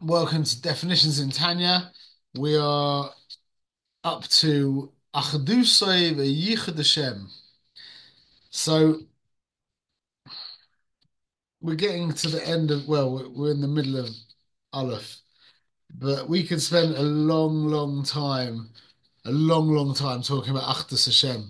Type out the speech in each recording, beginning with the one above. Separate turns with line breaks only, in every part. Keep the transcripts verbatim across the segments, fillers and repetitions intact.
Welcome to Definitions in Tanya. We are up to Achdusay v'Yichud Hashem. So we're getting to the end of, well, we're we're in the middle of Aleph, but we could spend a long, long time, a long, long time talking about Achdus Hashem.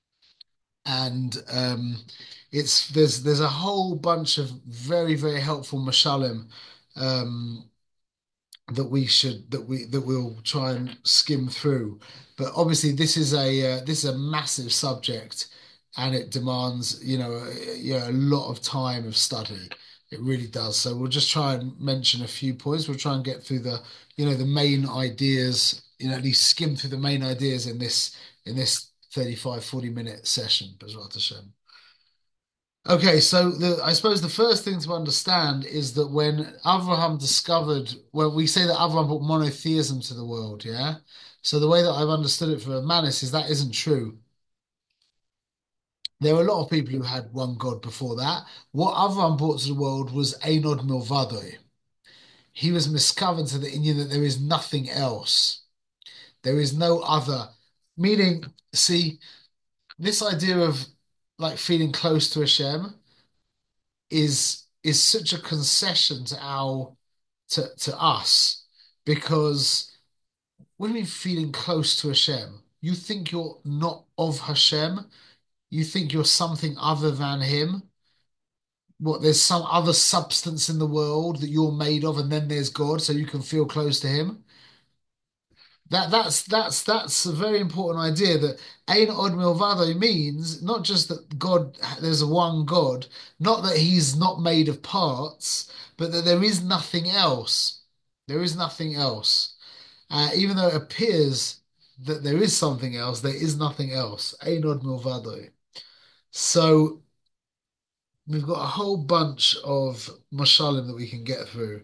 And um, it's there's there's a whole bunch of very, very helpful mashalim um, that we should that we that we'll try and skim through. But obviously, this is a uh, this is a massive subject, and it demands you know a, you know a lot of time of study. It really does. So we'll just try and mention a few points. We'll try and get through the you know the main ideas. You know, at least skim through the main ideas in this in this thirty-five forty minute session. Bezrat Hashem. Okay, so the I suppose the first thing to understand is that when Abraham discovered, well, we say that Abraham brought monotheism to the world, yeah? So the way that I've understood it from Manis is that isn't true. There were a lot of people who had one God before that. What Abraham brought to the world was Einod Milvado. He was miscovered to the Indian that there is nothing else. There is no other. Meaning, see, this idea of like feeling close to Hashem is is such a concession to our to to us because when you're feeling close to Hashem, you think you're not of Hashem, you think you're something other than Him. What, there's some other substance in the world that you're made of, and then there's God, so you can feel close to Him. That that's that's that's a very important idea that Ein Od Milvado means not just that God, there's a one God, not that he's not made of parts, but that there is nothing else. There is nothing else. Uh, even though it appears that there is something else, there is nothing else. Ein Od Milvado. So we've got a whole bunch of mashalim that we can get through.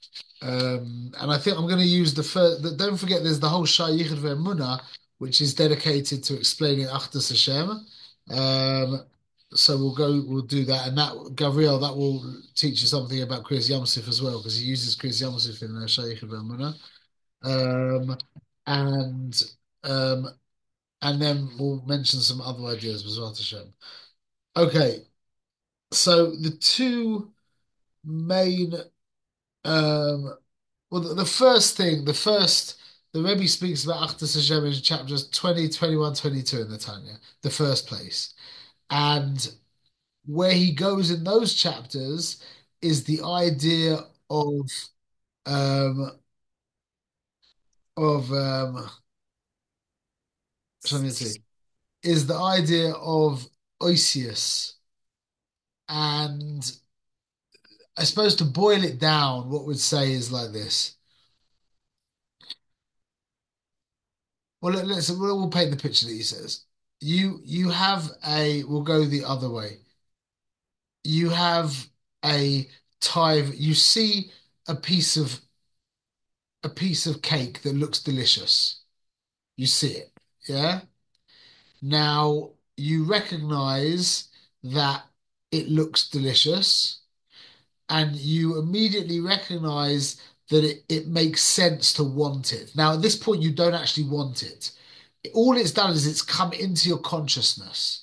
Um, and I think I'm going to use the first. The, don't forget, there's the whole Shai Yichud Ve'emunah, which is dedicated to explaining Achdus Hashem. Um, so we'll go, we'll do that, and that Gabriel, that will teach you something about Kriyas Yamsuf as well, because he uses Kriyas Yamsuf in uh, Shai Yichud Ve'emunah. Um, and um, and then we'll mention some other ideas, B'ezrat Hashem. Okay, so the two main um Well, the, the first thing, the first, the Rebbe speaks about Achdus Hashem in chapters twenty, twenty-one, twenty-two in the Tanya, the first place. And where he goes in those chapters is the idea of, um, of, um, something to see, is the idea of Oisius. And I suppose to boil it down, what we'd say is like this. Well, let- let's, we'll, we'll paint the picture that he says. You, you have a, we'll go the other way. You have a tie. You see a piece of a piece of cake that looks delicious. You see it, yeah? Now you recognize that it looks delicious, and you immediately recognize that it, it makes sense to want it. Now, at this point, you don't actually want it. All it's done is it's come into your consciousness.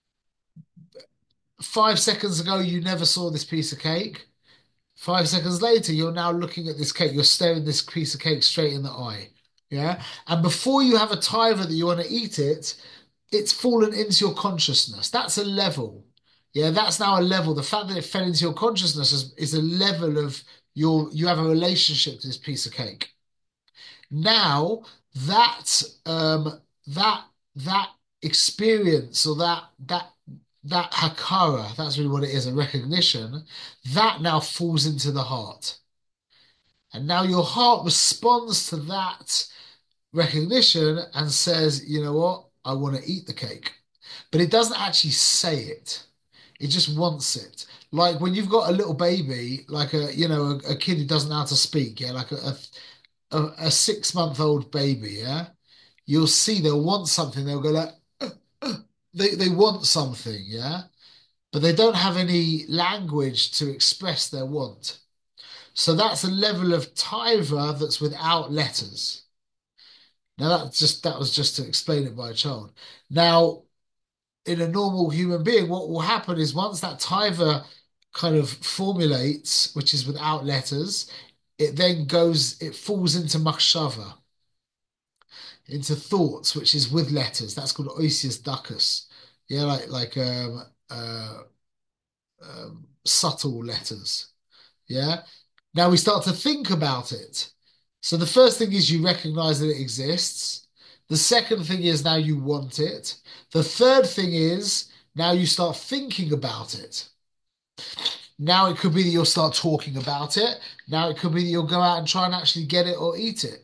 Five seconds ago, you never saw this piece of cake. Five seconds later, you're now looking at this cake. You're staring this piece of cake straight in the eye. Yeah. And before you have a timer that you want to eat it, it's fallen into your consciousness. That's a level. Yeah. That's now a level. The fact that it fell into your consciousness is, is a level of your, you have a relationship to this piece of cake. Now that, um, that, that experience or that, that, that hakara, that's really what it is, a recognition, that now falls into the heart. And now your heart responds to that recognition and says, you know what? I want to eat the cake. But it doesn't actually say it. It just wants it. Like when you've got a little baby, like a, you know, a, a kid who doesn't know how to speak, yeah, like a, a, a six month old baby, yeah, you'll see they'll want something. They'll go like, "Uh, uh." they, they want something, yeah, but they don't have any language to express their want. So that's a level of taiva that's without letters. Now that's just that was just to explain it by a child. Now, in a normal human being, what will happen is once that taiva kind of formulates, which is without letters, it then goes, it falls into machshava, into thoughts, which is with letters. That's called oisius duckus. Yeah, like like um, uh, um, subtle letters. Yeah. Now we start to think about it. So the first thing is you recognize that it exists. The second thing is now you want it. The third thing is now you start thinking about it. Now it could be that you'll start talking about it. Now it could be that you'll go out and try and actually get it or eat it.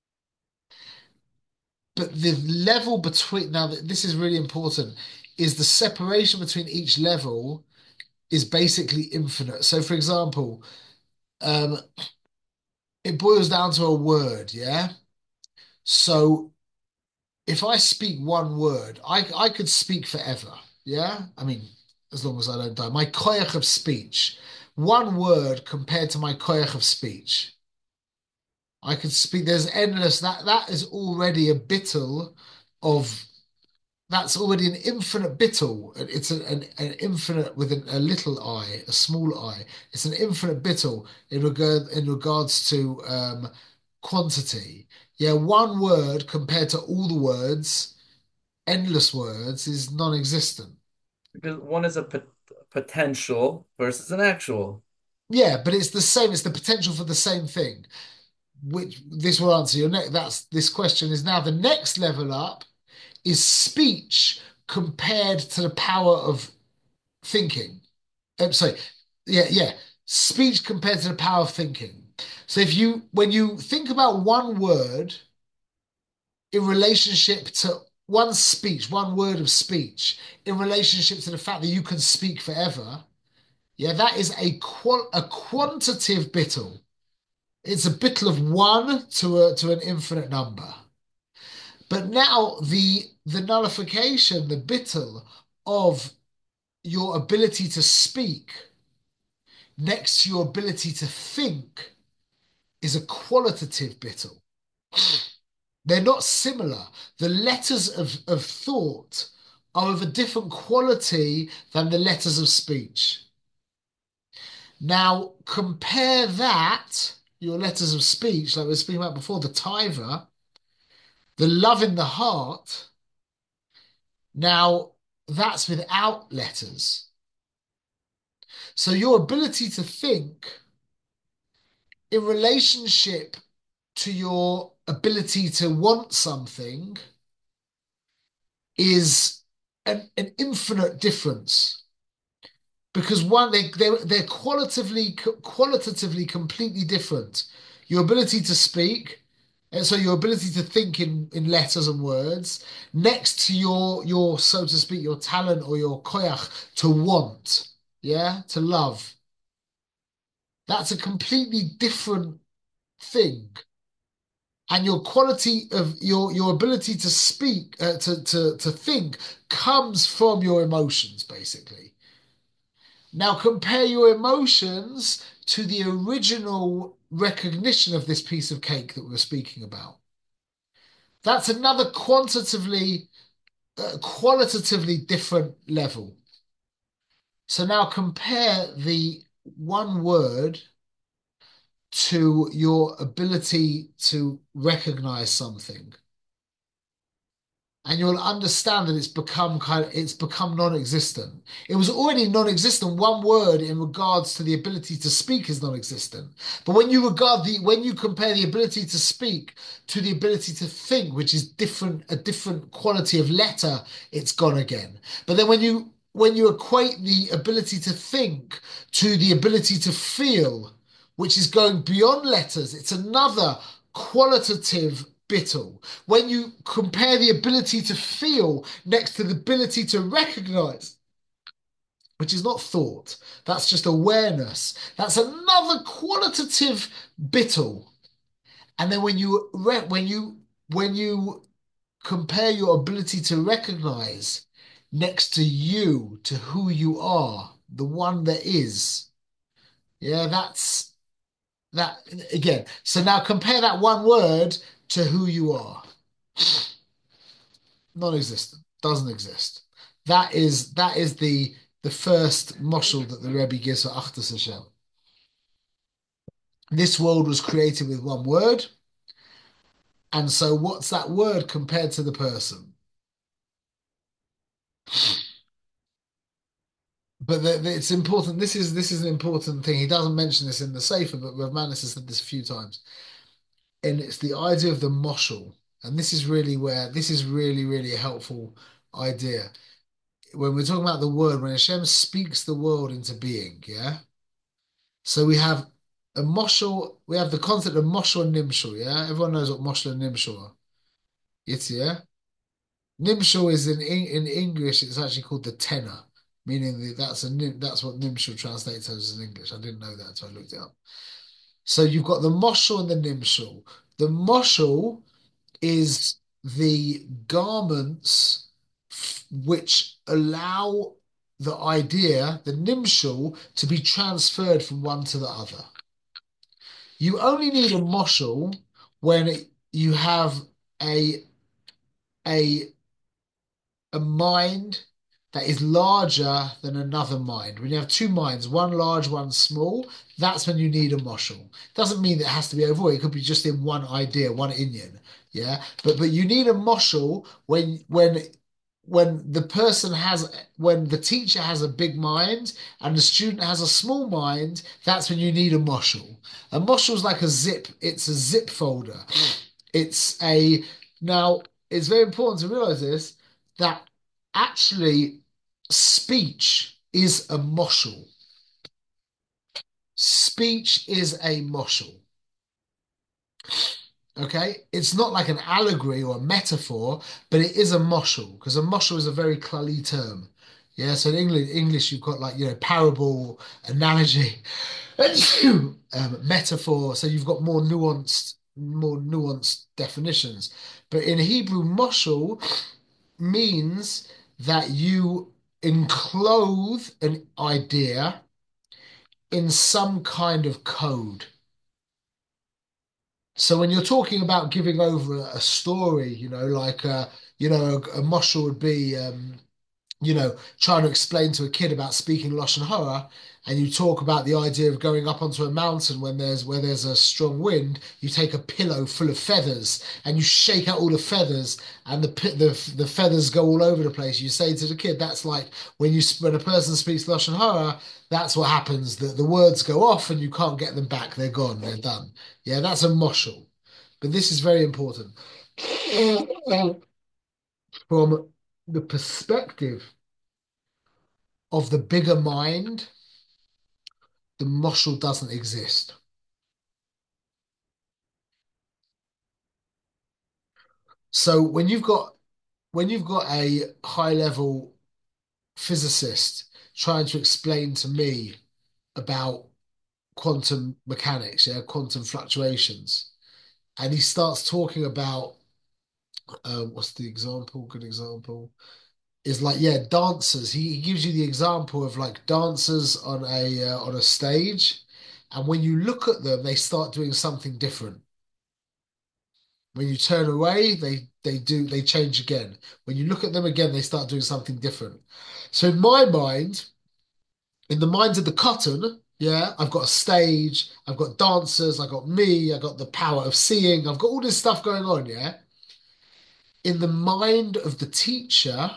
But the level between, now this is really important, is the separation between each level is basically infinite. So for example, um, it boils down to a word, yeah? So if I speak one word, I I could speak forever. Yeah. I mean, as long as I don't die. My koyach of speech, one word compared to my koyach of speech. I could speak, there's endless, that that is already a bittul of that's already an infinite bittul. It's an, an, an infinite with an, a little I, a small I. It's an infinite bittul in regard in regards to um, quantity. Yeah, one word compared to all the words, endless words, is non-existent.
Because one is a pot potential versus an actual.
Yeah, but it's the same. It's the potential for the same thing. Which this will answer your next. That's this question is now the next level up is speech compared to the power of thinking. I'm sorry. Yeah, yeah. Speech compared to the power of thinking. So if you, when you think about one word in relationship to one speech, one word of speech, in relationship to the fact that you can speak forever, yeah, that is a qual a quantitative bittle. It's a bittle of one to a to an infinite number. But now the the nullification, the bittle of your ability to speak next to your ability to think is a qualitative bittle. They're not similar. The letters of, of thought are of a different quality than the letters of speech. Now, compare that, your letters of speech, like we were speaking about before, the taiva, the love in the heart. Now, that's without letters. So your ability to think in relationship to your ability to want something is an, an infinite difference because one they they're, they're qualitatively qualitatively completely different. Your ability to speak, and so your ability to think in in letters and words, next to your your so to speak your talent or your koyach to want, yeah, to love. That's a completely different thing. And your quality of your your ability to speak uh, to to to think comes from your emotions basically. Now compare your emotions to the original recognition of this piece of cake that we were speaking about. That's another quantitatively uh, qualitatively different level. So now compare the one word to your ability to recognize something. And you'll understand that it's become kind of it's become non-existent. It was already non-existent. One word in regards to the ability to speak is non-existent. But when you regard the when you compare the ability to speak to the ability to think, which is different, a different quality of letter, it's gone again. But then when you when you equate the ability to think to the ability to feel, which is going beyond letters, it's another qualitative bittle. When you compare the ability to feel next to the ability to recognize, which is not thought, that's just awareness. That's another qualitative bittle. And then when you re- when you when you compare your ability to recognize next to you, to who you are, the one that is, yeah, that's that again. So now compare that one word to who you are. Non-existent. Doesn't exist. That is that is the the first moshul that the Rebbe gives for Achdus Hashem. This world was created with one word, and so what's that word compared to the person? But the, the- it's important. This is this is an important thing. He doesn't mention this in the Sefer, but Rav Manis has said this a few times, and it's the idea of the moshul. And this is really where this is really really a helpful idea when we're talking about the word. When Hashem speaks the world into being, yeah. So we have a moshul. We have the concept of moshul and nimshul. Yeah, everyone knows what moshul and nimshul are. It's yeah. Nimshul is in in English. It's actually called the tenor, meaning that that's a nim- that's what nimshul translates as in English. I didn't know that until I looked it up. So you've got the moshul and the nimshul. The moshul is the garments f- which allow the idea, the nimshul, to be transferred from one to the other. You only need a moshul when it, you have a a a mind that is larger than another mind. When you have two minds, one large, one small, that's when you need a moshul. Doesn't mean that it has to be overall. It could be just in one idea, one inyan. Yeah, but but you need a moshul when when when the person has when the teacher has a big mind and the student has a small mind. That's when you need a moshul. A moshul is like a zip. It's a zip folder. It's a now. It's very important to realize this that actually speech is a moshul. Speech is a moshul. Okay, it's not like an allegory or a metaphor, but it is a moshul because a moshul is a very klali term. Yeah, so in English, English you've got like you know parable, analogy, um, metaphor. So you've got more nuanced, more nuanced definitions. But in Hebrew, moshul means that you enclose an idea in some kind of code. So when you're talking about giving over a, a story, you know, like uh, you know, a, a moshel would be um, you know, trying to explain to a kid about speaking Lashon Hara, and you talk about the idea of going up onto a mountain when there's where there's a strong wind, you take a pillow full of feathers and you shake out all the feathers, and the the the feathers go all over the place. You say to the kid, that's like when you when a person speaks Lashon Hara, that's what happens. The the words go off and you can't get them back. They're gone. They're done. Yeah, that's a moshel. But this is very important from the perspective of the bigger mind. The moshel doesn't exist. So when you've got when you've got a high level physicist trying to explain to me about quantum mechanics, yeah, quantum fluctuations, and he starts talking about um, what's the example? Good example is like yeah, dancers. He, he gives you the example of like dancers on a uh, on a stage, and when you look at them, they start doing something different. When you turn away, they they do they change again. When you look at them again, they start doing something different. So in my mind, in the minds of the cotton, yeah, I've got a stage, I've got dancers, I've got me, I've got the power of seeing, I've got all this stuff going on, yeah. In the mind of the teacher,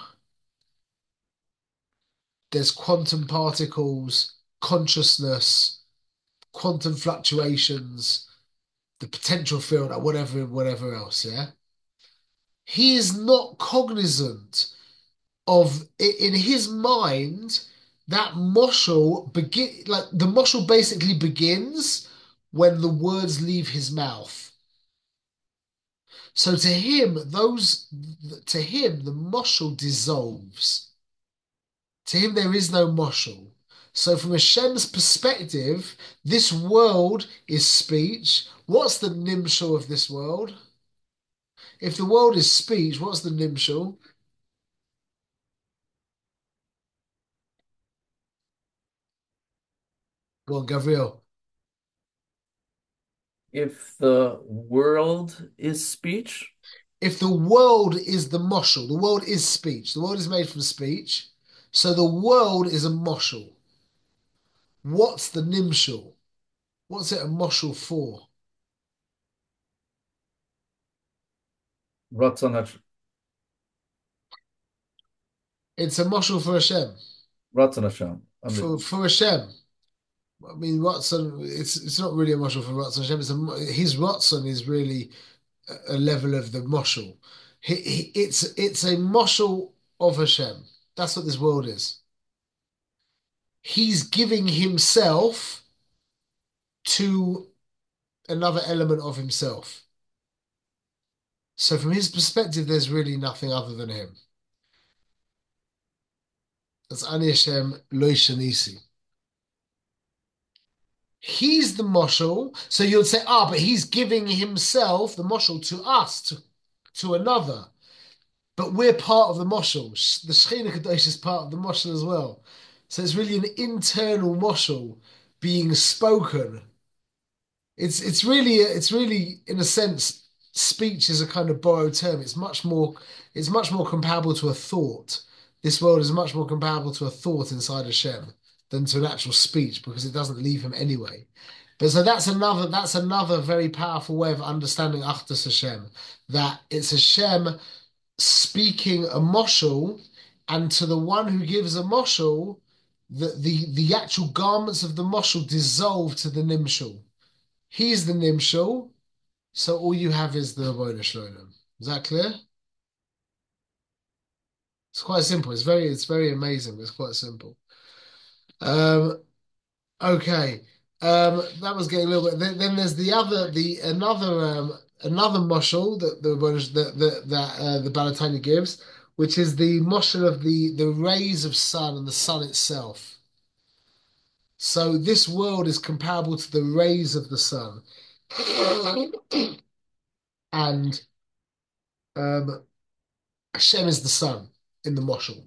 there's quantum particles, consciousness, quantum fluctuations, the potential field, or whatever, whatever else, yeah. He is not cognizant of in his mind that moshel begin like the moshel basically begins when the words leave his mouth. So to him, those to him the moshel dissolves. To him, there is no moshel. So from Hashem's perspective, this world is speech. What's the nimshal of this world? If the world is speech, what's the nimshal? Go on, Gabriel.
if the world is speech,
If the world is the moshel, the world is speech. The world is made from speech. So the world is a moshel. What's the nimshal? What's it a moshel for?
Ratzon Hash-
It's a moshel for Hashem.
Ratzon Hashem.
For
Under-
for Hashem. I mean, Ratzon, it's it's not really a moshel for Ratzon Hashem. It's a, his Ratzon is really a, a level of the moshel. He, he, it's it's a moshel of Hashem. That's what this world is. He's giving himself to another element of himself. So from his perspective, there's really nothing other than him. That's Ani Hashem Lo Shanisi. He's the moshel. So you'd say, ah, but he's giving himself, the moshel, to us, to, to another. But we're part of the moshel. The Shekhinah Kadosh is part of the moshel as well. So it's really an internal moshel being spoken. It's it's really it's really in a sense speech is a kind of borrowed term. It's much more it's much more comparable to a thought. This world is much more comparable to a thought inside Hashem than to an actual speech because it doesn't leave him anyway. But so that's another that's another very powerful way of understanding Achdus Hashem, that it's Hashem speaking a moshel, and to the one who gives a moshel, the the the actual garments of the moshel dissolve to the nimshal. He's the nimshal, so all you have is the Ribono Shel Olam. Is that clear? It's quite simple. It's very, it's very amazing. It's quite simple. Um, okay. Um, that was getting a little bit. Then, then there's the other, the another, um, another moshel that the that that, that uh, the Baal HaTanya gives, which is the moshel of the the rays of sun and the sun itself. So this world is comparable to the rays of the sun, and um, Hashem is the sun in the moshel.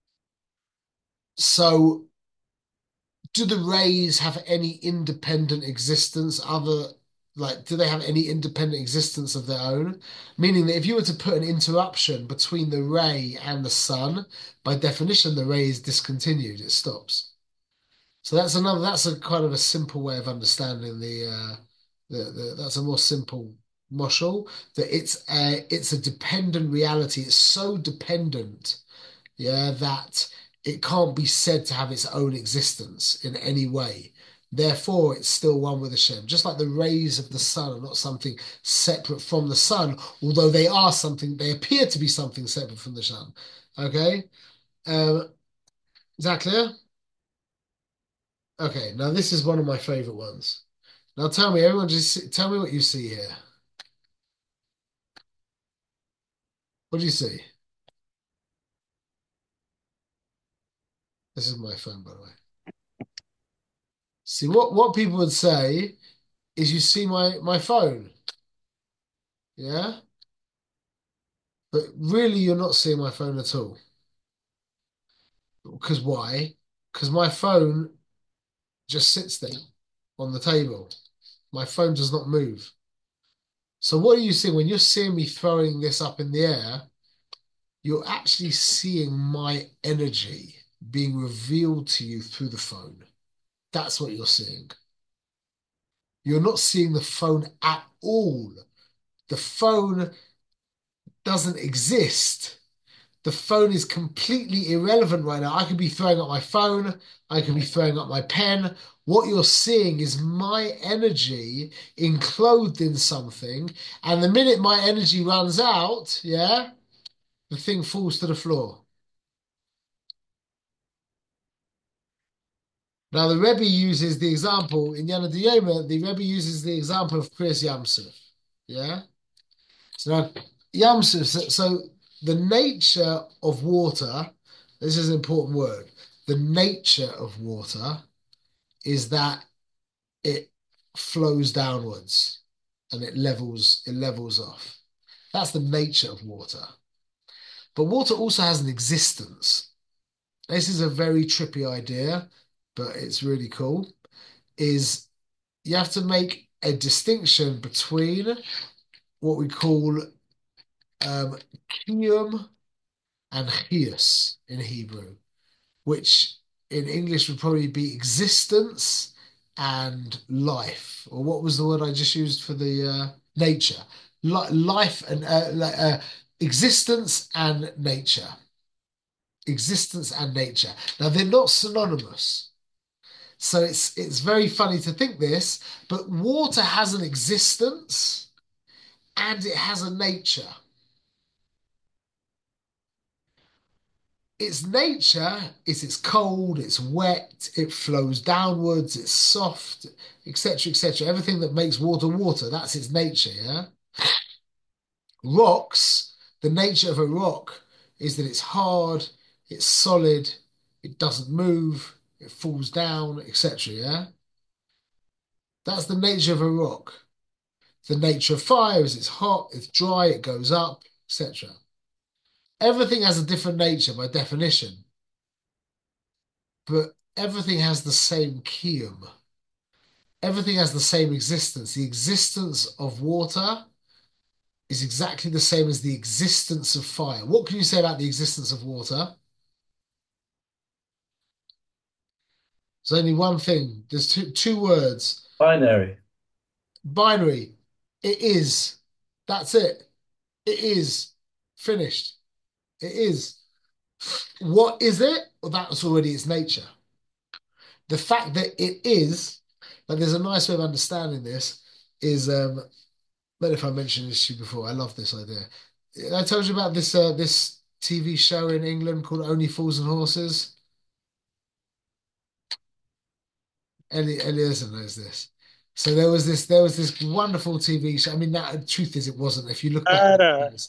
So, do the rays have any independent existence? Other, like, do they have any independent existence of their own? Meaning that if you were to put an interruption between the ray and the sun, by definition, the ray is discontinued. It stops. So that's another. That's a kind of a simple way of understanding the. Uh, the, the that's a more simple moshel. That it's a it's a dependent reality. It's so dependent, yeah, that it can't be said to have its own existence in any way. Therefore, it's still one with Hashem. Just like the rays of the sun are not something separate from the sun, although they are something, they appear to be something separate from the sun. Okay? Um, is that clear? Okay, now this is one of my favorite ones. Now tell me, everyone, just tell me what you see here. What do you see? This is my phone, by the way. See, what, what people would say is you see my, my phone. Yeah? But really, you're not seeing my phone at all. Because why? Because my phone just sits there on the table. My phone does not move. So what are you seeing? When you're seeing me throwing this up in the air, you're actually seeing my energy being revealed to you through the phone. That's what you're seeing. You're not seeing the phone at all. The phone doesn't exist. The phone is completely irrelevant right now. I could be throwing up my phone. I could be throwing up my pen. What you're seeing is my energy enclosed in something. And the minute my energy runs out, yeah, the thing falls to the floor. Now, the Rebbe uses the example in Yana Diyoma, the Rebbe uses the example of Kriyas Yamsuf. Yeah? So now, Yamsuf, so, so the nature of water, this is an important word. The nature of water is that it flows downwards and it levels, it levels off. That's the nature of water. But water also has an existence. This is a very trippy idea, but it's really cool. Is you have to make a distinction between what we call um, Kiyum and Chius in Hebrew, which in English would probably be existence and life. Or what was the word I just used for the uh, nature? Li life and uh, like, uh, existence and nature. Existence and nature. Now they're not synonymous. So it's it's very funny to think this, but water has an existence and it has a nature. Its nature is it's cold, it's wet, it flows downwards, it's soft, et cetera, et cetera. Everything that makes water water, that's its nature, yeah? Rocks, the nature of a rock is that it's hard, it's solid, it doesn't move, it falls down, et cetera, yeah? That's the nature of a rock. The nature of fire is it's hot, it's dry, it goes up, et cetera. Everything has a different nature by definition, but everything has the same kiyum. Everything has the same existence. The existence of water is exactly the same as the existence of fire. What can you say about the existence of water? There's only one thing. There's two two words.
Binary.
Binary. It is. That's it. It is. Finished. It is. What is it? Well, that's already its nature. The fact that it is, but there's a nice way of understanding this, is um, I don't know if I mentioned this to you before. I love this idea. I told you about this uh, this T V show in England called Only Fools and Horses. Ellie Eliezer knows this. So there was this there was this wonderful T V show. I mean, that, the truth is, it wasn't. If you look back at the years,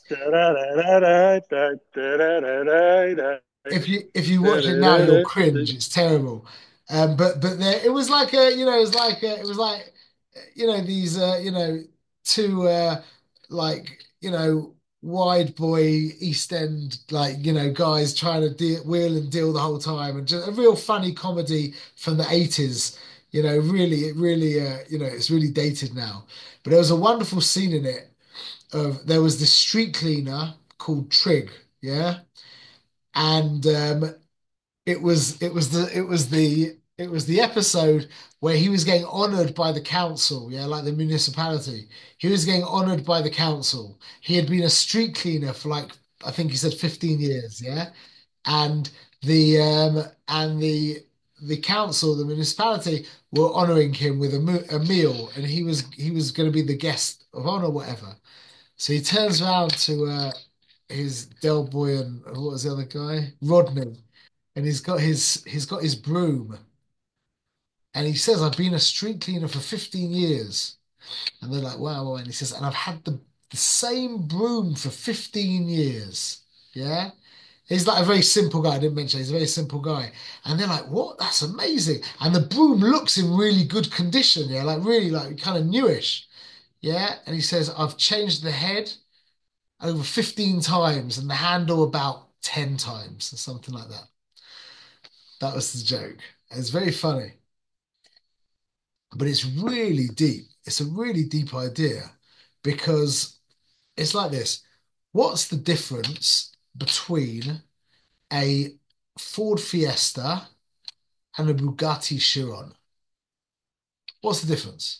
if you if you watch it now, you'll cringe. It's terrible. Um, but but there, it was like a you know it was like a, it was like you know these uh, you know two uh, like you know wide boy East End like you know guys trying to deal, wheel and deal the whole time, and just a real funny comedy from the eighties. You know, really, it really uh, you know it's really dated now. But there was a wonderful scene in it of there was this street cleaner called Trig, yeah, and um, it was it was the it was the it was the episode where he was getting honored by the council, yeah, like the municipality. He was getting honored by the council. He had been a street cleaner for like I think he said fifteen years, yeah. And the um and the the council, the municipality were honoring him with a, mo- a meal and he was he was going to be the guest of honor, whatever. So he turns around to uh his Del Boy and what was the other guy? Rodney, and he's got his he's got his broom, and he says, "I've been a street cleaner for fifteen years." And they're like, "Wow, wow." And he says, "And I've had the the same broom for fifteen years." Yeah. He's like a very simple guy. I didn't mention he's a very simple guy. And they're like, "What? That's amazing." And the broom looks in really good condition. Yeah. Like really like kind of newish. Yeah. And he says, "I've changed the head over fifteen times and the handle about ten times," or something like that. That was the joke. It's very funny, but it's really deep. It's a really deep idea because it's like this. What's the difference between a Ford Fiesta and a Bugatti Chiron? What's the difference?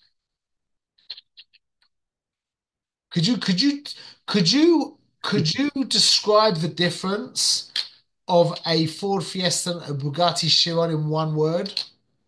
Could you could you could you could you describe the difference of a Ford Fiesta and a Bugatti Chiron in one word?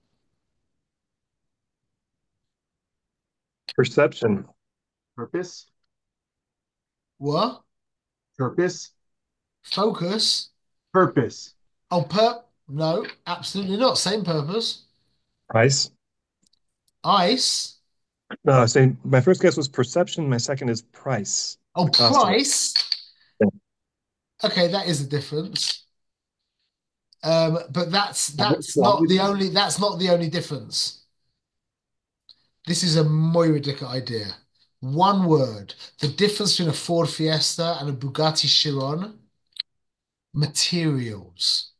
Perception. Purpose.
What?
Purpose.
Focus?
Purpose.
Oh, per no, absolutely not. Same purpose.
Price.
Ice.
No, saying my first guess was perception. My second is price.
Oh,
The cost of it.
price. Okay, that is a difference. Um, but that's that's not the only that's not the only difference. This is a Moiridic idea. One word. The difference between a Ford Fiesta and a Bugatti Chiron, materials.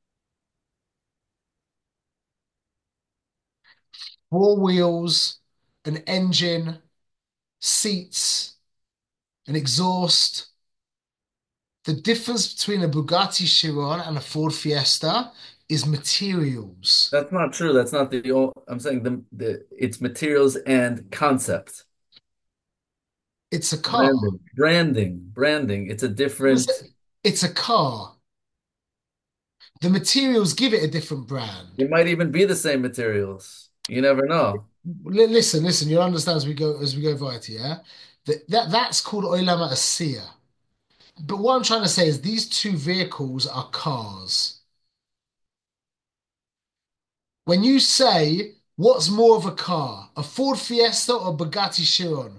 Four wheels, an engine, seats, an exhaust. The difference between a Bugatti Chiron and a Ford Fiesta is materials.
That's not true. That's not the o- I'm saying the the it's materials and concept.
It's a car.
Branding, branding, branding. It's a different.
It's a car. The materials give it a different brand.
It might even be the same materials. You never know.
L- Listen, listen, you'll understand as we go as we go right, yeah? That, that that's called Olam Asiya. But what I'm trying to say is these two vehicles are cars. When you say what's more of a car, a Ford Fiesta or a Bugatti Chiron?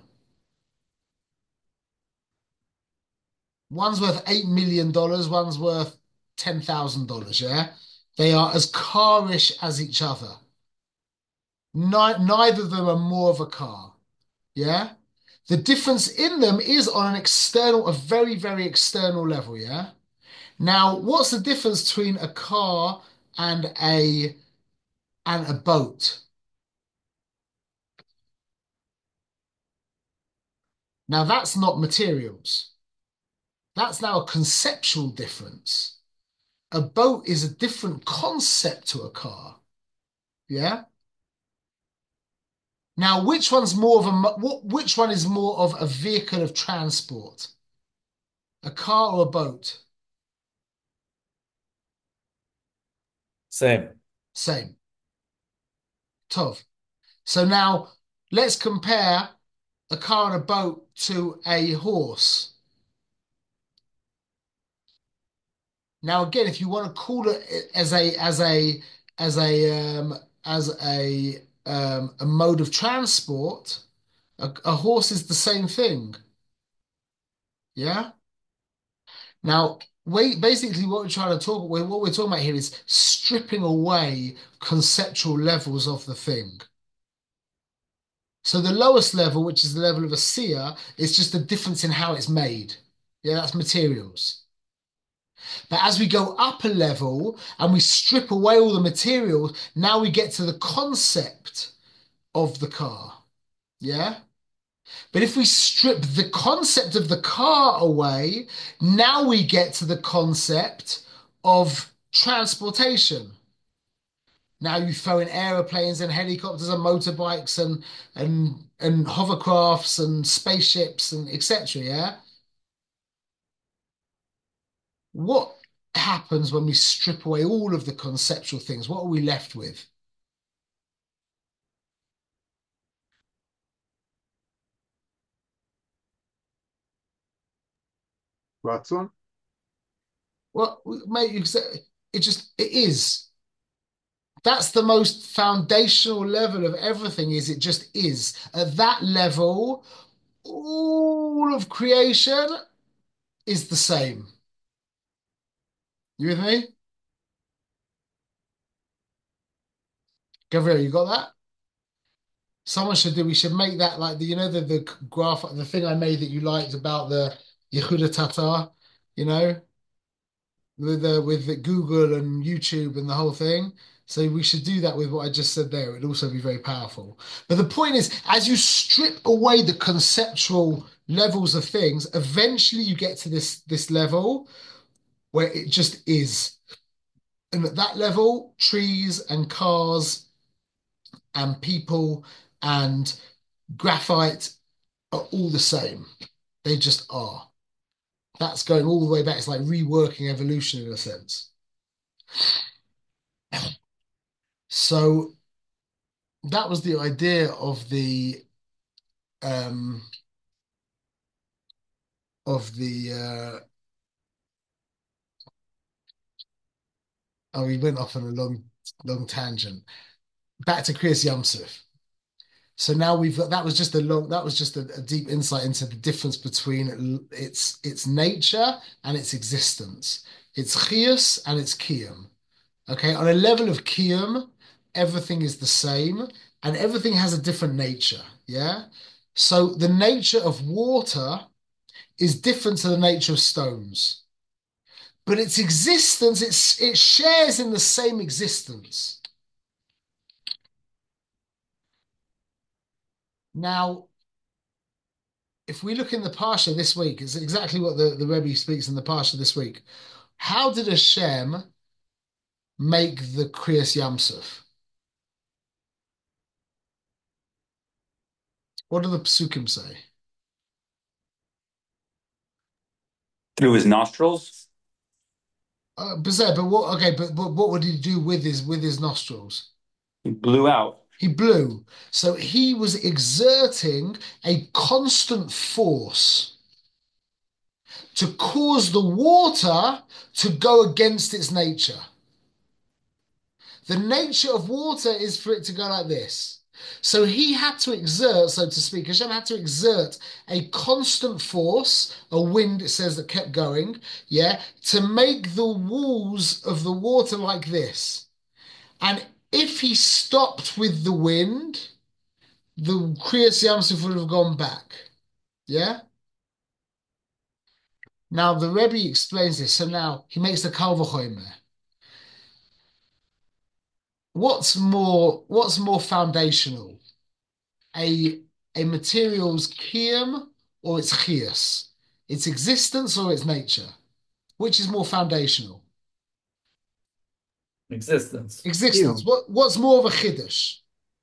One's worth eight million dollars, one's worth ten thousand dollars, yeah? They are as carish as each other. Ni- neither of them are more of a car, yeah? The difference in them is on an external, a very, very external level, yeah? Now, what's the difference between a car and a and a boat? Now, that's not materials. That's now a conceptual difference. A boat is a different concept to a car. Yeah. Now, which one's more of a what? Which one is more of a vehicle of transport? A car or a boat?
Same.
Same. Tov. So now let's compare a car and a boat to a horse. Now, again, if you want to call it as a as a as a um, as a um, a mode of transport, a, a horse is the same thing. Yeah. Now, wait, basically, what we're trying to talk, what we're talking about here is stripping away conceptual levels of the thing. So the lowest level, which is the level of a seer, is just the difference in how it's made. Yeah, that's materials. But as we go up a level and we strip away all the materials, now we get to the concept of the car. Yeah. But if we strip the concept of the car away, now we get to the concept of transportation. Now you throw in aeroplanes and helicopters and motorbikes and and and hovercrafts and spaceships and et cetera. Yeah. What happens when we strip away all of the conceptual things? What are we left with?
Ratzon?
Well, mate, you say it just it is. That's the most foundational level of everything, is it just is. At that level, all of creation is the same. You with me? Gabriel, you got that? Someone should do, we should make that like the, you know, the, the graph, the thing I made that you liked about the Yehuda Tatar, you know, with the, with the Google and YouTube and the whole thing. So we should do that with what I just said there. It'd also be very powerful. But the point is, as you strip away the conceptual levels of things, eventually you get to this this level where it just is. And at that level, trees and cars and people and graphite are all the same. They just are. That's going all the way back. It's like reworking evolution in a sense. So that was the idea of the um of the uh oh, we went off on a long long tangent. Back to Kriyas Yamsuf. So now we've got, that was just a long, that was just a, a deep insight into the difference between its its nature and its existence. It's chiyus and it's kiyum. Okay, on a level of kiyum, everything is the same and everything has a different nature. Yeah. So the nature of water is different to the nature of stones, but its existence, it's, it shares in the same existence. Now, if we look in the Parsha this week, it's exactly what the, the Rebbe speaks in the Parsha this week. How did Hashem make the Kriyas Yamsuf? What do the Psukim say?
Through his nostrils.
Uh, but, but what? Okay, but, but what would he do with his with his nostrils?
He blew out.
He blew. So he was exerting a constant force to cause the water to go against its nature. The nature of water is for it to go like this. So he had to exert, so to speak, Hashem had to exert a constant force, a wind, it says, that kept going, yeah, to make the walls of the water like this. And if he stopped with the wind, the Kriyas Yamsuf would have gone back. Yeah? Now the Rebbe explains this. So now he makes the Kal V'chomer. What's more, what's more foundational? A a material's kiyum or its chiyus? Its existence or its nature? Which is more foundational?
Existence.
Existence.
Kiyum.
What what's more of a chiddush?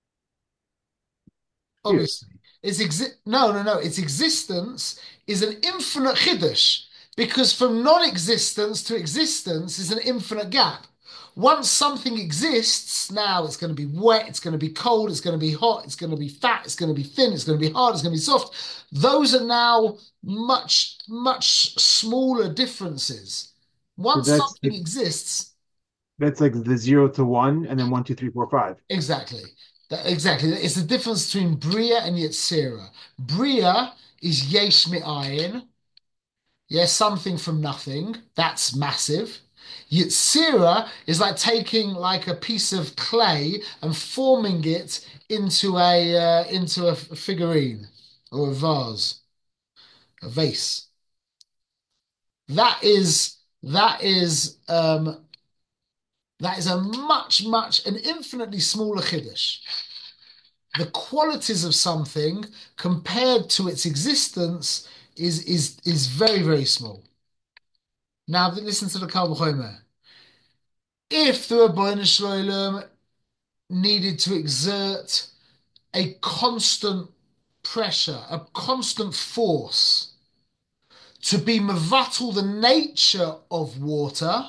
Kiyum.
Obviously. It's exi- no, no, no. Its existence is an infinite chiddush because from non-existence to existence is an infinite gap. Once something exists, now it's going to be wet, it's going to be cold, it's going to be hot, it's going to be fat, it's going to be thin, it's going to be hard, it's going to be soft. Those are now much, much smaller differences. Once
that's
something
the-
exists,
That's like the zero to one, and then one, two, three, four, five.
exactly. That, exactly. It's the difference between Bria and Yetzira. Bria is Yesh Me'ayin. Yeah, something from nothing. That's massive. Yetzira is like taking like a piece of clay and forming it into a uh, into a figurine or a vase, a vase. That is that is um, that is a much much an infinitely smaller chiddush. The qualities of something compared to its existence is is is very very small. Now listen to the Kal V'chomer. If the Ribbono Shel Olam needed to exert a constant pressure, a constant force to be mevatel the nature of water,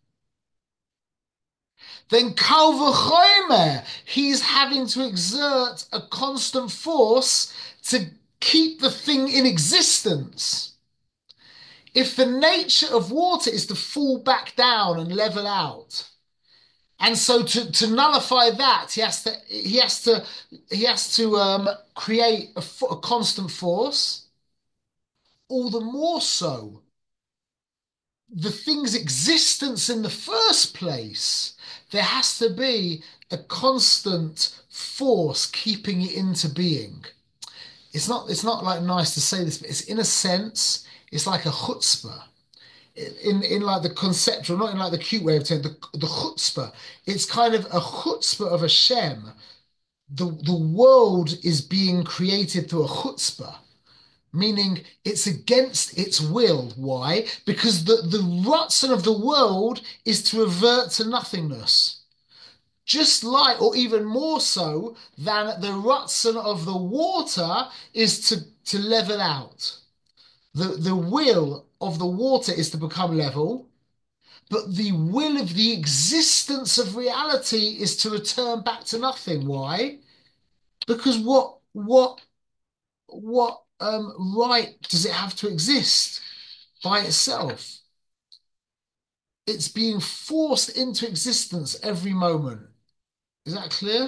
then Kal V'chomer, he's having to exert a constant force to keep the thing in existence. If the nature of water is to fall back down and level out, and so to, to nullify that, he has to he has to he has to um, create a, a constant force. All the more so, the thing's existence in the first place, there has to be a constant force keeping it into being. It's not it's not like nice to say this, but it's in a sense, it's like a chutzpah. In in like the conceptual, not in like the cute way of saying the the chutzpah. It's kind of a chutzpah of Hashem. The the world is being created through a chutzpah, meaning it's against its will. Why? Because the the ratzon of the world is to revert to nothingness. Just like, or even more so than the ratzon of the water is to to level out. The the will of the water is to become level, but the will of the existence of reality is to return back to nothing. Why? Because what what what um, right does it have to exist by itself? It's being forced into existence every moment. Is that clear?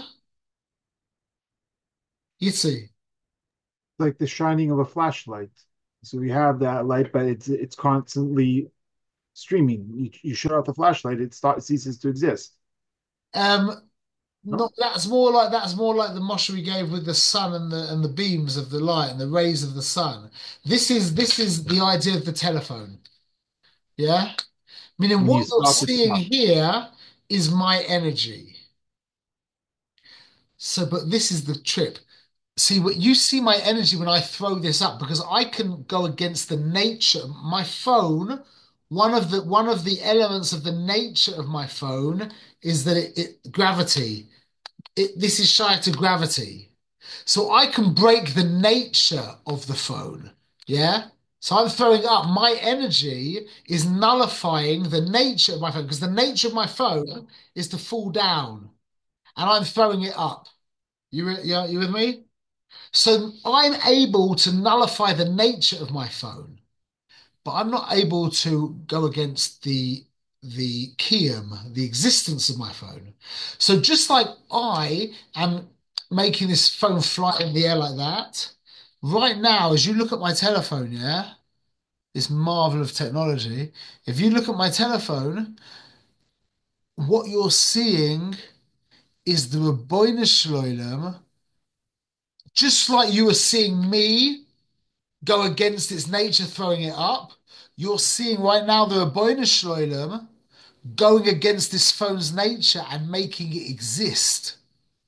Yitzi.
Like the shining of a flashlight. So we have that light, but it's it's constantly streaming. You, you shut off the flashlight, it starts ceases to exist.
Um,
No?
not that's more like that's more like the moshe we gave with the sun and the and the beams of the light and the rays of the sun. This is this is the idea of the telephone. Yeah? Meaning
When you
what you're
stop, it
seeing
stops.
here is my energy. So, but this is the trip. See what you see my energy when I throw this up because I can go against the nature. My phone, one of the one of the elements of the nature of my phone is that it, it gravity. It, this is shy to gravity. So I can break the nature of the phone. Yeah. So I'm throwing up. My energy is nullifying the nature of my phone because the nature of my phone is to fall down, and I'm throwing it up. You, re- yeah, you with me? So I'm able to nullify the nature of my phone, but I'm not able to go against the the kiyum, the existence of my phone. So just like I am making this phone fly in the air like that, right now, as you look at my telephone, yeah, this marvel of technology, if you look at my telephone, what you're seeing is the Ribbono Shel Olam, just like you were seeing me go against its nature, throwing it up. You're seeing right now the Ribbono Shel Olam going against this phone's nature and making it exist.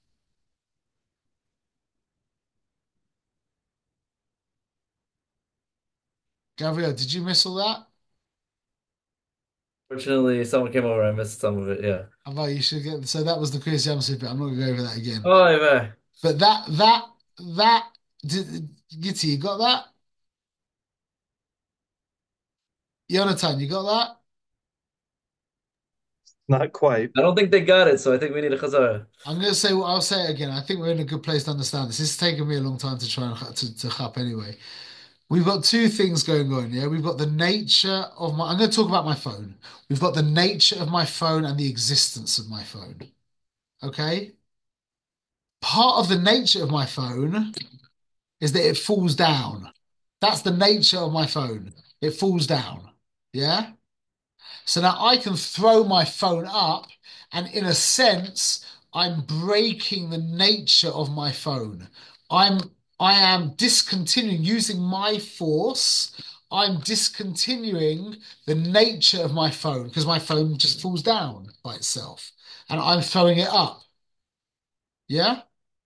Gabriel, did you miss all that?
Fortunately, someone came over. I missed some of it. Yeah.
I thought you should get. So that was the Chris Yamsuf bit. I'm not going to go over that again.
Oh, yeah.
But that that that did, Gitty, you got that? Jonathan, you got that?
Not quite.
I don't think they got it, so I think we need a chazara.
I'm going to say what I'll say it again. I think we're in a good place to understand this. This has taken me a long time to try and to, to chap anyway. We've got two things going on, yeah. We've got the nature of my. I'm going to talk about my phone. We've got the nature of my phone and the existence of my phone. Okay. Part of the nature of my phone is that it falls down. That's the nature of my phone. It falls down. Yeah. So now I can throw my phone up, and in a sense, I'm breaking the nature of my phone. I'm I am discontinuing using my force. I'm discontinuing the nature of my phone because my phone just falls down by itself, and I'm throwing it up. Yeah.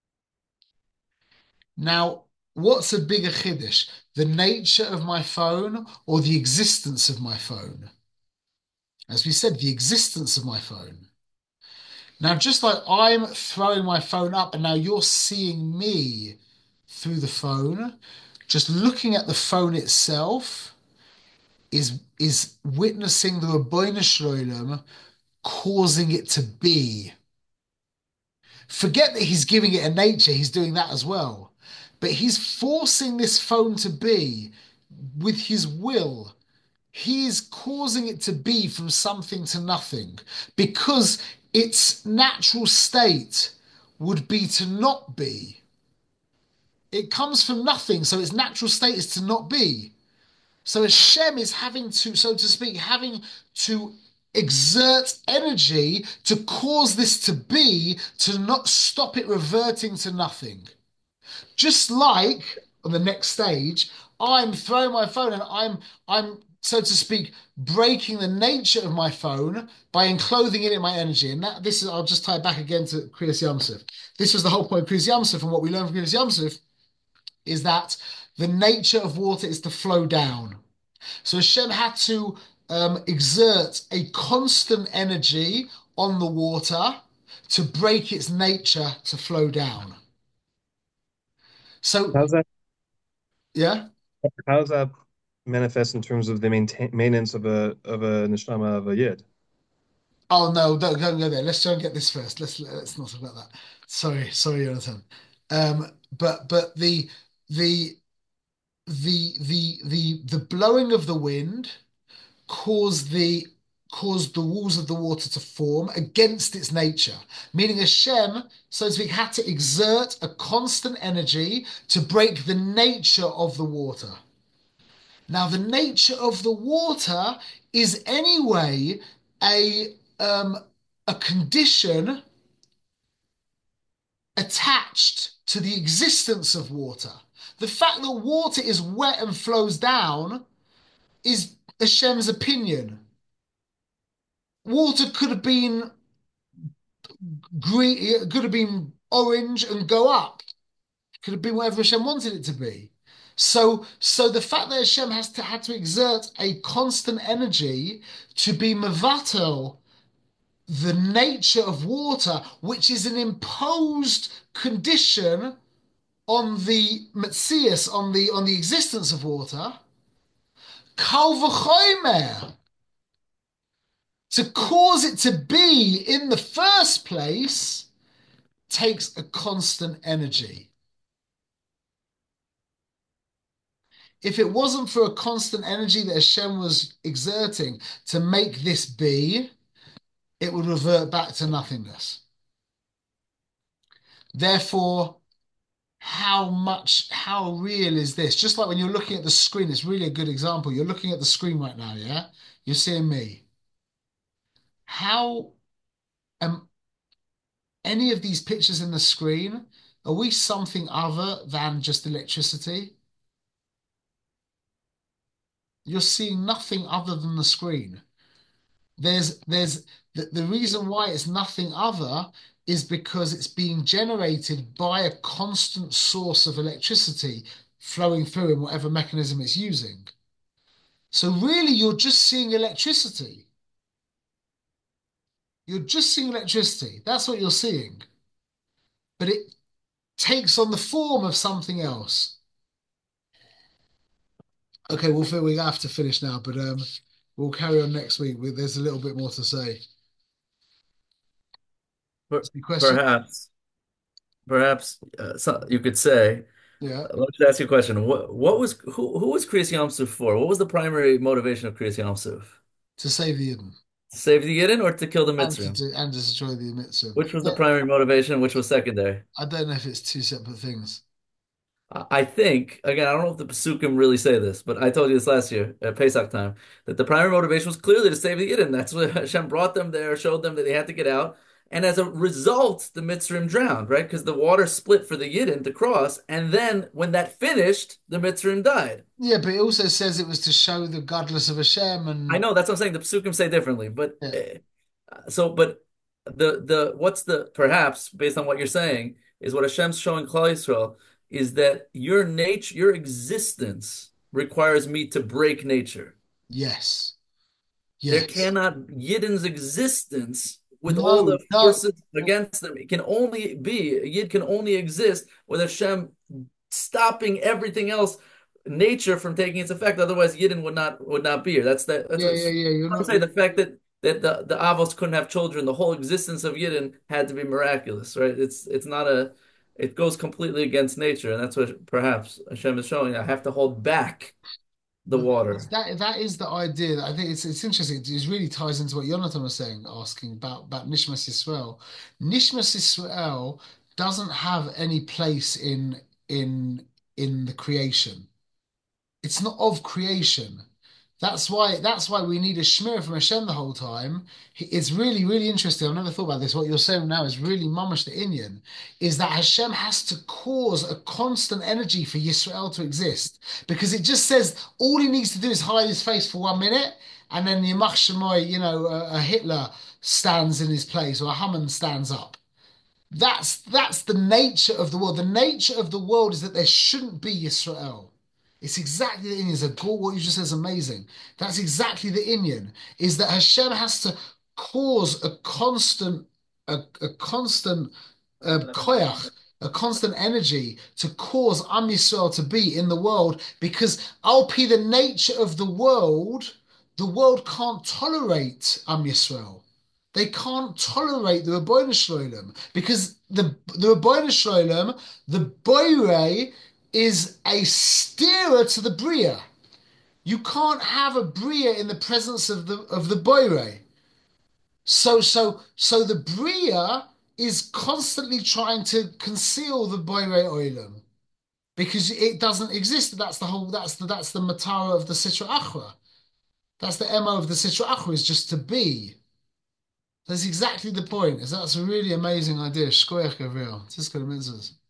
Now, what's a bigger chiddush? The nature of my phone or the existence of my phone? As we said, the existence of my phone. Now, just like I'm throwing my phone up and now you're seeing me through the phone, just looking at the phone itself is, is witnessing the Ribbono Shel Olam causing it to be. Forget that he's giving it a nature, he's doing that as well. But he's forcing this phone to be with his will. He is causing it to be from something to nothing because its natural state would be to not be. It comes from nothing, so its natural state is to not be. So Hashem is having to, so to speak, having to exert energy to cause this to be, to not stop it reverting to nothing. Just like on the next stage, I'm throwing my phone and I'm I'm so to speak breaking the nature of my phone by enclothing it in my energy. And that this is I'll just tie it back again to Kriyas Yamsuf. This was the whole point of Kriyas Yamsuf, and what we learned from Kriyas Yamsuf is that the nature of water is to flow down. So Hashem had to um, exert a constant energy on the water to break its nature to flow down. So
How's that?
yeah.
How's that manifest in terms of the maintain maintenance of a of a neshama of a yid?
Oh no, don't, don't go there. Let's try and get this first. Let's let's not talk about that. Sorry, sorry, Jonathan. Um, but but the the the the the the blowing of the wind caused the caused the walls of the water to form against its nature, meaning Hashem, so to speak, had to exert a constant energy to break the nature of the water. Now, the nature of the water is anyway a um, a condition attached to the existence of water. The fact that water is wet and flows down is Hashem's opinion. Water could have been green, it could have been orange and go up. Could have been whatever Hashem wanted it to be. So, so the fact that Hashem has to had to exert a constant energy to be mevatel the nature of water, which is an imposed condition on the metzius, on the on the existence of water, kal v'chomer, to cause it to be in the first place takes a constant energy. If it wasn't for a constant energy that Hashem was exerting to make this be, it would revert back to nothingness. Therefore, how much, how real is this? Just like when you're looking at the screen, it's really a good example. You're looking at the screen right now, yeah? You're seeing me. How am any of these pictures in the screen, are we something other than just electricity? You're seeing nothing other than the screen. There's there's the, the reason why it's nothing other is because it's being generated by a constant source of electricity flowing through in whatever mechanism it's using. So really, you're just seeing electricity. You're just seeing electricity. That's what you're seeing. But it takes on the form of something else. Okay, well, we have to finish now, but um, we'll carry on next week. There's a little bit more to say.
Per-
Any question?
Perhaps, perhaps uh, so you could say,
Yeah,
let me just ask you a question. What what was who who was Kriyas Yam Suf for? What was the primary motivation of Kriyas Yam Suf?
to save the Eden
To save the Yidden or to kill the
and to,
Mitzrayim?
to and to destroy the mitzvah.
Which was the
Yeah,
primary motivation? Which was secondary?
I don't know if it's two separate things.
I I think, again, I don't know if the Pesukim really say this, but I told you this last year at Pesach time, that the primary motivation was clearly to save the Yidden. That's what Hashem brought them there, showed them that they had to get out. And as a result, the Mitzrayim drowned, right? Because the water split for the Yidden to cross. And then when that finished, the Mitzrayim died.
Yeah, but it also says it was to show the godless of Hashem,
I
and
know, that's what I'm saying. The Pesukim say differently. But
yeah,
uh, so, but the, the, what's the, perhaps, based on what you're saying, is what Hashem's showing Klal Yisrael is that your nature, your existence requires me to break nature.
yes,
There
yes.
cannot, Yidden's existence with
No,
all the
no.
forces against them, it can only be, a Yid can only exist with Hashem stopping everything else, nature from taking its effect. Otherwise, Yidden would not would not be here. That's the, that's
Yeah,
what
yeah, yeah. You're
I'm
not.
saying. The fact that that the, the Avos couldn't have children, the whole existence of Yidden had to be miraculous, right? It's it's not a, it goes completely against nature, and that's what perhaps Hashem is showing. I have to hold back the
But
water.
that that is the idea. I think it's it's interesting. It really ties into what Jonathan was saying, asking about about Nishmas Yisrael. Nishmas Yisrael doesn't have any place in in in the creation. It's not of creation. That's why that's why we need a shmir from Hashem the whole time. It's really, really interesting. I've never thought about this. What you're saying now is really mamash the Inyan, is that Hashem has to cause a constant energy for Yisrael to exist. Because it just says all he needs to do is hide his face for one minute, and then Yamach Shemoy, you know, a, a Hitler stands in his place, or a Haman stands up. That's that's the nature of the world. The nature of the world is that there shouldn't be Yisrael. It's exactly the Inyan. So what you just said is amazing. That's exactly the Inyan, is that Hashem has to cause a constant, a, a constant uh, koyach, a constant energy to cause Am Yisrael to be in the world, because al pi the nature of the world, the world can't tolerate Am Yisrael. They can't tolerate the Ribbono Shel Olam, because the the Ribbono Shel Olam, the Boirei, is a steerer to the Bria. You can't have a Bria in the presence of the of the Boirei. So so so the Bria is constantly trying to conceal the Boirei Olam because it doesn't exist. That's the whole. That's the that's the matara of the Sitra Achra. That's the M O of the Sitra Achra, is just to be. That's exactly the point. Is that's a really amazing idea. Shkoyach Gabriel. Tzidkei Mitzvahs.